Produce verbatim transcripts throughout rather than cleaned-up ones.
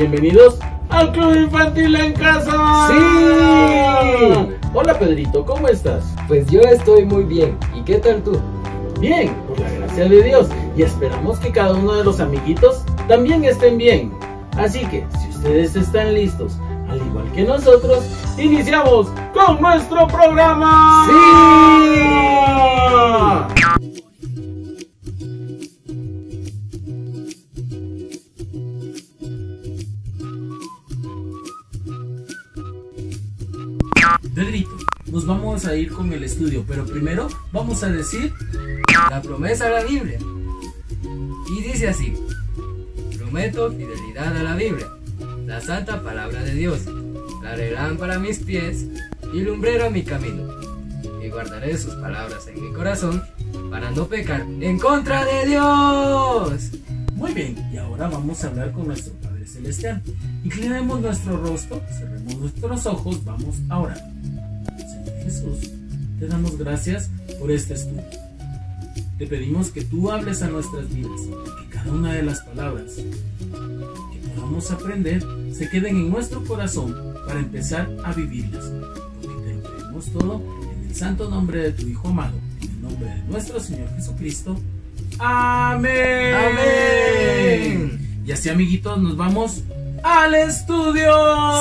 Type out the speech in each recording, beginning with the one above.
Bienvenidos al Club Infantil en Casa. ¡Sí! Hola Pedrito, ¿cómo estás? Pues yo estoy muy bien. ¿Y qué tal tú? Bien, por la gracia de Dios. Y esperamos que cada uno de los amiguitos también estén bien. Así que, si ustedes están listos, al igual que nosotros, iniciamos con nuestro programa. ¡Sí! Pedrito, nos vamos a ir con el estudio, pero primero vamos a decir La promesa de la Biblia. Y dice así: prometo fidelidad a la Biblia, la santa palabra de Dios, la lámpara a mis pies y lumbrera a mi camino. Y guardaré sus palabras en mi corazón para no pecar en contra de Dios. Muy bien, y ahora vamos a hablar con nuestro Padre Celestial. Inclinemos nuestro rostro, cerremos nuestros ojos, vamos a orar. Señor Jesús, te damos gracias por este estudio. Te pedimos que tú hables a nuestras vidas, que cada una de las palabras que podamos aprender se queden en nuestro corazón para empezar a vivirlas. Porque te lo pedimos todo en el santo nombre de tu Hijo amado, en el nombre de nuestro Señor Jesucristo. Amén. Amén. Y así, amiguitos, nos vamos al estudio.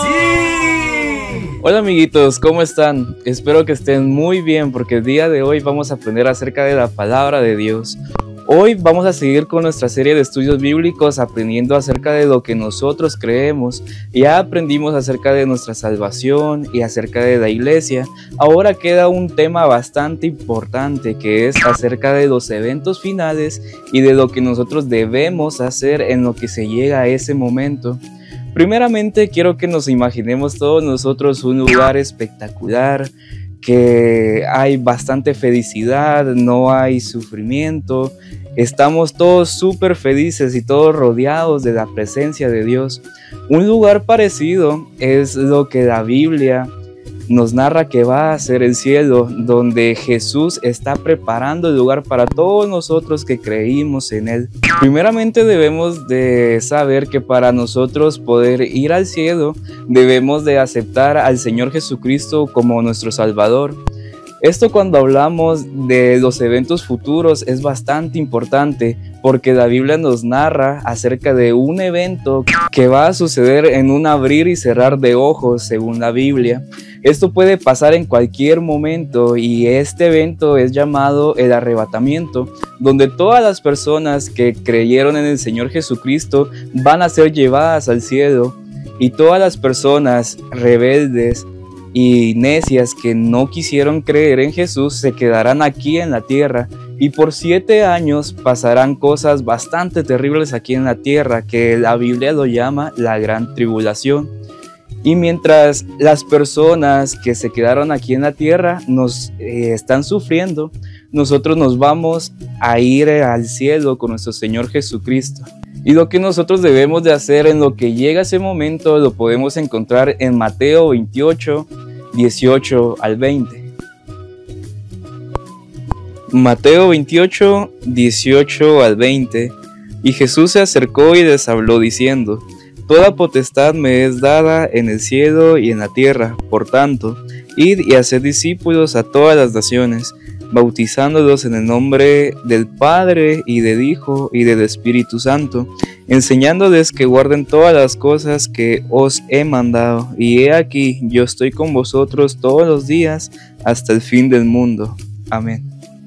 ¡Sí! Hola amiguitos, ¿cómo están? Espero que estén muy bien porque el día de hoy vamos a aprender acerca de la palabra de Dios. Hoy vamos a seguir con nuestra serie de estudios bíblicos aprendiendo acerca de lo que nosotros creemos. Ya aprendimos acerca de nuestra salvación y acerca de la iglesia. Ahora queda un tema bastante importante que es acerca de los eventos finales y de lo que nosotros debemos hacer en lo que se llega a ese momento. Primeramente quiero que nos imaginemos todos nosotros un lugar espectacular, que hay bastante felicidad, no hay sufrimiento, estamos todos súper felices y todos rodeados de la presencia de Dios. Un lugar parecido es lo que la Biblia nos narra que va a ser el cielo, donde Jesús está preparando el lugar para todos nosotros que creímos en Él. Primeramente debemos de saber que para nosotros poder ir al cielo, debemos de aceptar al Señor Jesucristo como nuestro Salvador. Esto cuando hablamos de los eventos futuros es bastante importante porque la Biblia nos narra acerca de un evento que va a suceder en un abrir y cerrar de ojos según la Biblia. Esto puede pasar en cualquier momento y este evento es llamado el arrebatamiento, donde todas las personas que creyeron en el Señor Jesucristo van a ser llevadas al cielo y todas las personas rebeldes y necias que no quisieron creer en Jesús se quedarán aquí en la tierra y por siete años pasarán cosas bastante terribles aquí en la tierra que la Biblia lo llama la gran tribulación. Y mientras las personas que se quedaron aquí en la tierra nos eh, están sufriendo, nosotros nos vamos a ir al cielo con nuestro Señor Jesucristo. Y lo que nosotros debemos de hacer en lo que llega ese momento lo podemos encontrar en Mateo veintiocho, dieciocho al veinte. Mateo veintiocho, dieciocho al veinte. Y Jesús se acercó y les habló diciendo: toda potestad me es dada en el cielo y en la tierra. Por tanto, id y haced discípulos a todas las naciones, bautizándolos en el nombre del Padre y del Hijo y del Espíritu Santo, enseñándoles que guarden todas las cosas que os he mandado. Y he aquí, yo estoy con vosotros todos los días hasta el fin del mundo. Amén.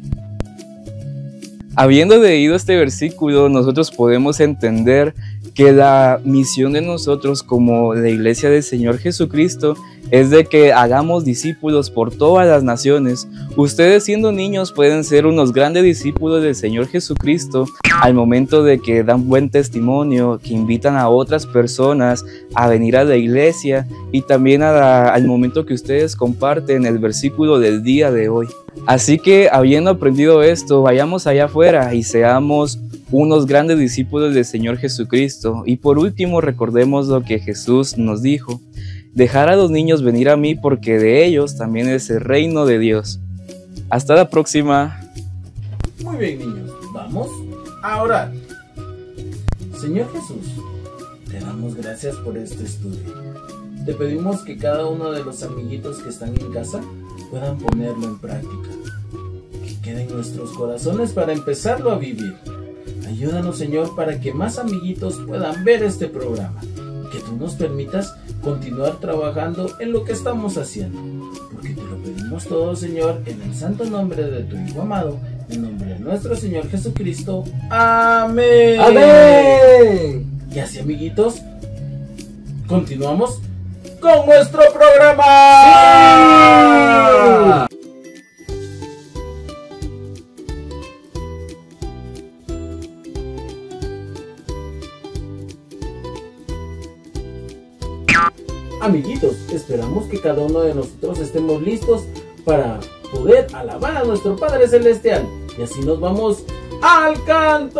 Habiendo leído este versículo, nosotros podemos entender que la misión de nosotros como la iglesia del Señor Jesucristo es de que hagamos discípulos por todas las naciones. Ustedes siendo niños pueden ser unos grandes discípulos del Señor Jesucristo al momento de que dan buen testimonio, que invitan a otras personas a venir a la iglesia y también a la, al momento que ustedes comparten el versículo del día de hoy. Así que habiendo aprendido esto, vayamos allá afuera y seamos unos grandes discípulos del Señor Jesucristo. Y por último, recordemos lo que Jesús nos dijo: dejar a los niños venir a mí, porque de ellos también es el reino de Dios. Hasta la próxima. Muy bien, niños, vamos a orar. Señor Jesús, Te damos gracias por este estudio. Te pedimos que cada uno de los amiguitos que están en casa puedan ponerlo en práctica. Que quede en nuestros corazones para empezarlo a vivir. Ayúdanos, Señor, para que más amiguitos puedan ver este programa. Y que tú nos permitas continuar trabajando en lo que estamos haciendo. Porque te lo pedimos todo, Señor, en el santo nombre de tu Hijo amado, en nombre de nuestro Señor Jesucristo. Amén. ¡Amén! Y así, amiguitos, continuamos con nuestro programa. ¡Sí! Amiguitos, esperamos que cada uno de nosotros estemos listos para poder alabar a nuestro Padre Celestial. Y así nos vamos al canto.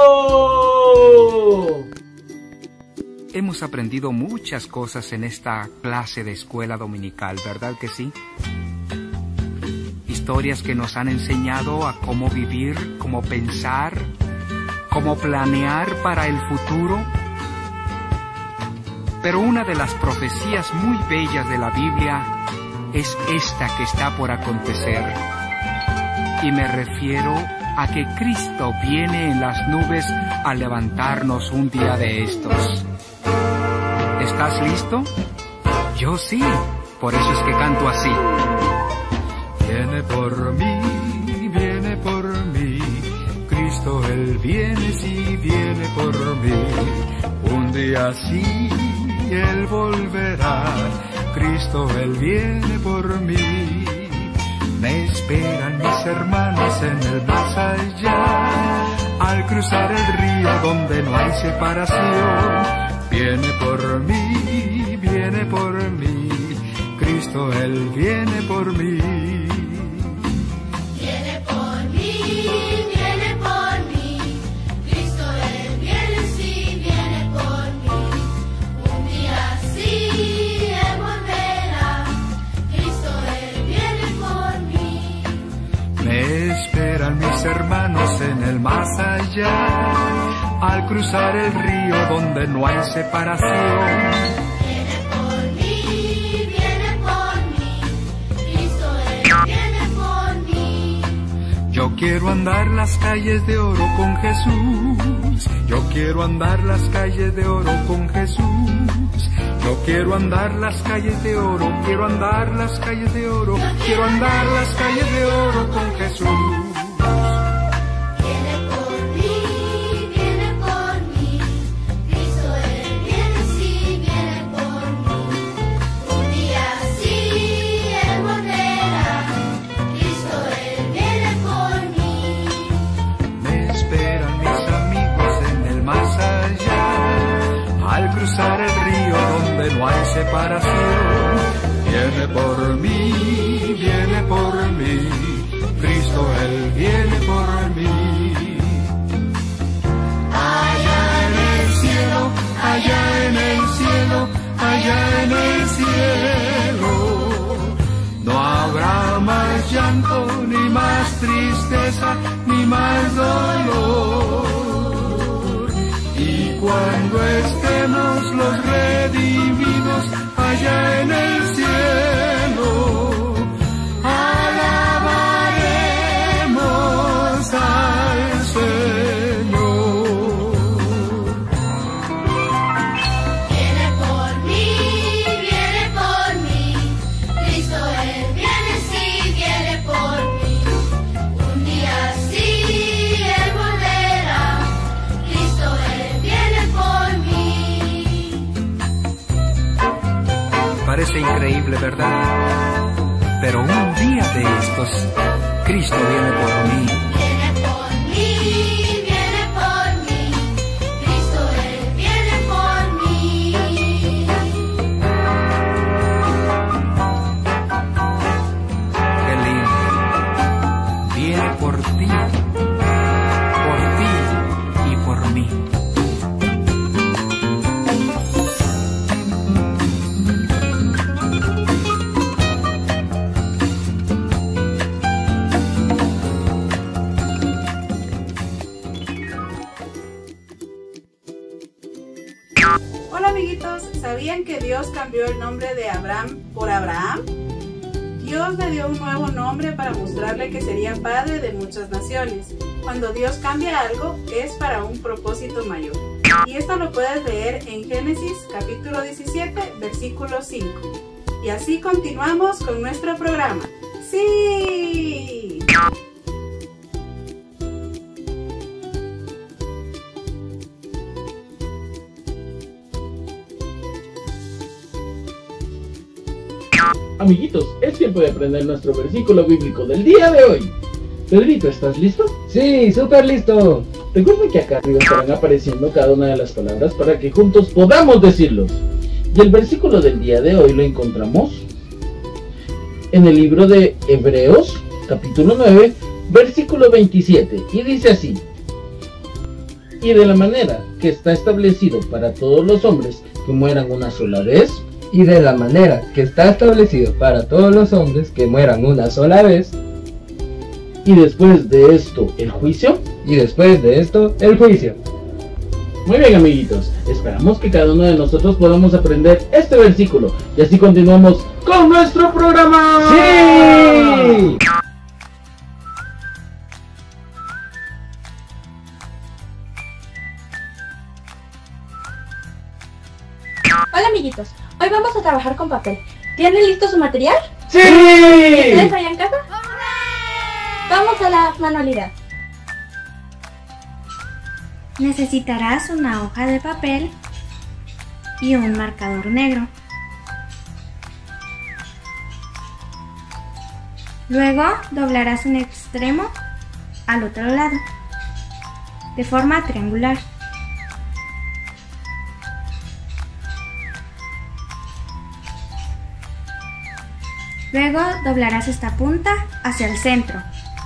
Hemos aprendido muchas cosas en esta clase de escuela dominical, ¿verdad que sí? Historias que nos han enseñado a cómo vivir, cómo pensar, cómo planear para el futuro. Pero una de las profecías muy bellas de la Biblia es esta que está por acontecer. Y me refiero a que Cristo viene en las nubes a levantarnos un día de estos. ¿Estás listo? Yo sí, por eso es que canto así. Viene por mí, viene por mí, Cristo Él viene, sí viene por mí. Un día sí Él volverá, Cristo Él viene por mí. Me esperan mis hermanos en el más allá, al cruzar el río donde no hay separación. Viene por mí, viene por mí, Cristo Él viene por mí. Viene por mí, viene por mí, Cristo Él viene, sí, viene por mí. Un día sí Él volverá, Cristo Él viene por mí. Me esperan mis hermanos en el más allá, al cruzar el río donde no hay separación. Viene por mí, viene por mí, Cristo Él viene por mí. Yo quiero andar las calles de oro con Jesús. Yo quiero andar las calles de oro con Jesús. Yo quiero andar las calles de oro, quiero andar las calles de oro, quiero andar las calles de oro con Jesús. Viene por mí, viene por mí, Cristo Él viene, sí, viene por mí. Un día sí Él volverá, Cristo Él viene por mí. Me esperan mis amigos en el más allá, al cruzar el río donde no hay separación. Viene por mí, viene por mí, Cristo Él viene por mí. Allá en el cielo, allá en el cielo, allá en el cielo, no habrá más llanto, ni más tristeza, ni más dolor. Y cuando estemos los redimidos allá en el cielo, alabaremos al Señor. Viene por mí, viene por mí, Cristo Él viene, sí, viene por mí. Un día sí Él volverá, Cristo Él viene por mí. Parece increíble, ¿verdad? Pero un día de estos, Cristo viene por mí. Viene por mí, viene por mí, Cristo Él viene por mí. Qué lindo. Viene por ti, por ti y por mí. amiguitos, ¿sabían que Dios cambió el nombre de Abraham por Abraham? Dios le dio un nuevo nombre para mostrarle que sería padre de muchas naciones. Cuando Dios cambia algo, es para un propósito mayor. Y esto lo puedes leer en Génesis capítulo diecisiete, versículo cinco. Y así continuamos con nuestro programa. ¡Sí! Amiguitos, es tiempo de aprender nuestro versículo bíblico del día de hoy. Pedrito, ¿estás listo? Sí, súper listo. Recuerden que acá arriba estarán apareciendo cada una de las palabras para que juntos podamos decirlos. Y el versículo del día de hoy lo encontramos en el libro de Hebreos, capítulo nueve, versículo veintisiete, y dice así: y de la manera que está establecido para todos los hombres que mueran una sola vez, Y de la manera que está establecido para todos los hombres que mueran una sola vez, y después de esto el juicio. y después de esto, el juicio. Muy bien, amiguitos, esperamos que cada uno de nosotros podamos aprender este versículo y así continuamos con nuestro programa. ¡Sí! Hola amiguitos, hoy vamos a trabajar con papel. ¿Tienen listo su material? ¡Sí! ¿Ustedes allá en casa? Vamos a la manualidad. Necesitarás una hoja de papel y un marcador negro. Luego doblarás un extremo al otro lado, de forma triangular. Luego doblarás esta punta hacia el centro.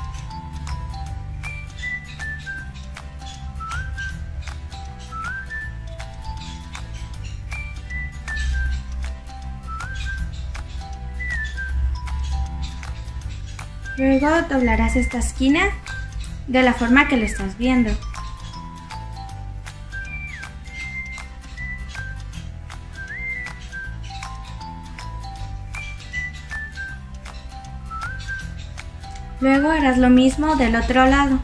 Luego doblarás esta esquina de la forma que lo estás viendo. Luego harás lo mismo del otro lado.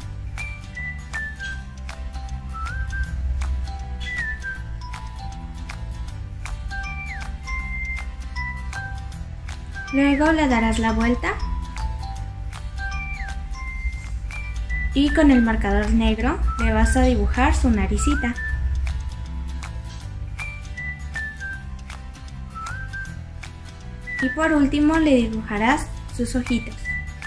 Luego le darás la vuelta y con el marcador negro le vas a dibujar su naricita. Y por último le dibujarás sus ojitos.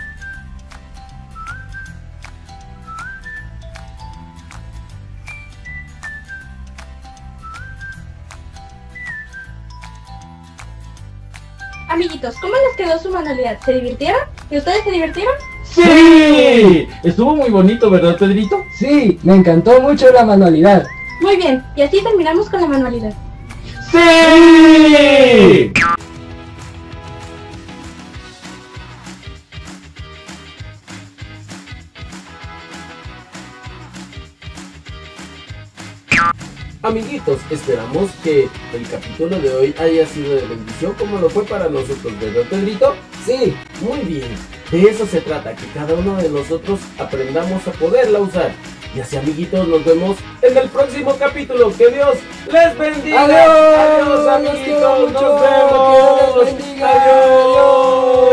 Amiguitos, ¿cómo les quedó su manualidad? ¿Se divirtieron? ¿Y ustedes se divirtieron? ¡Sí! Estuvo muy bonito, ¿verdad, Pedrito? Sí, me encantó mucho la manualidad. Muy bien, y así terminamos con la manualidad. ¡Sí! Amiguitos, esperamos que el capítulo de hoy haya sido de bendición como lo fue para nosotros, ¿verdad, Pedrito? Sí, Muy bien, de eso se trata, que cada uno de nosotros aprendamos a poderla usar. Y así, amiguitos, nos vemos en el próximo capítulo. ¡Que Dios les bendiga! Adiós. Adiós, Los amiguitos, quiero nos mucho. vemos. Que Dios les bendiga. Adiós.